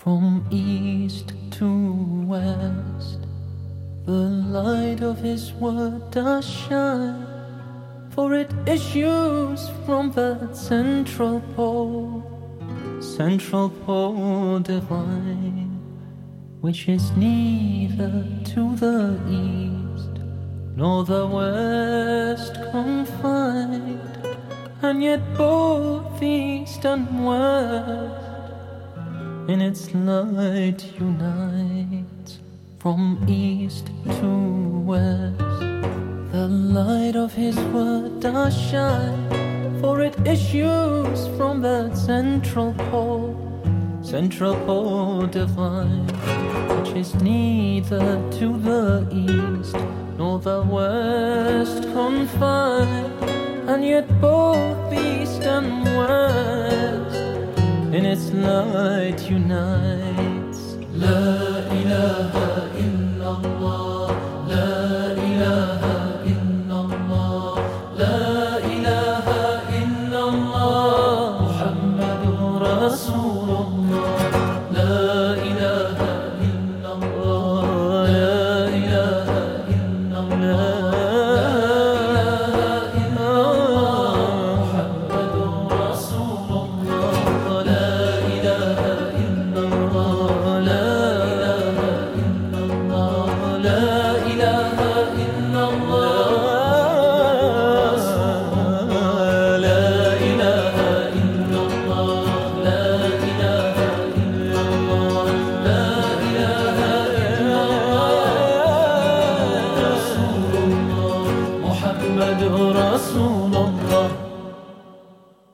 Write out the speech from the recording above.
From east to west, the light of His word does shine, for it issues from that central pole divine, which is neither to the east nor the west confined, and yet both east and west in its light unites. From east to west, the light of His word does shine, for it issues from that central pole divine, which is neither to the east nor the west confined, and yet both east and west in its light unites. La ilaha illallah, la ilaha illallah, la ilaha illallah, Muhammadur Rasulullah.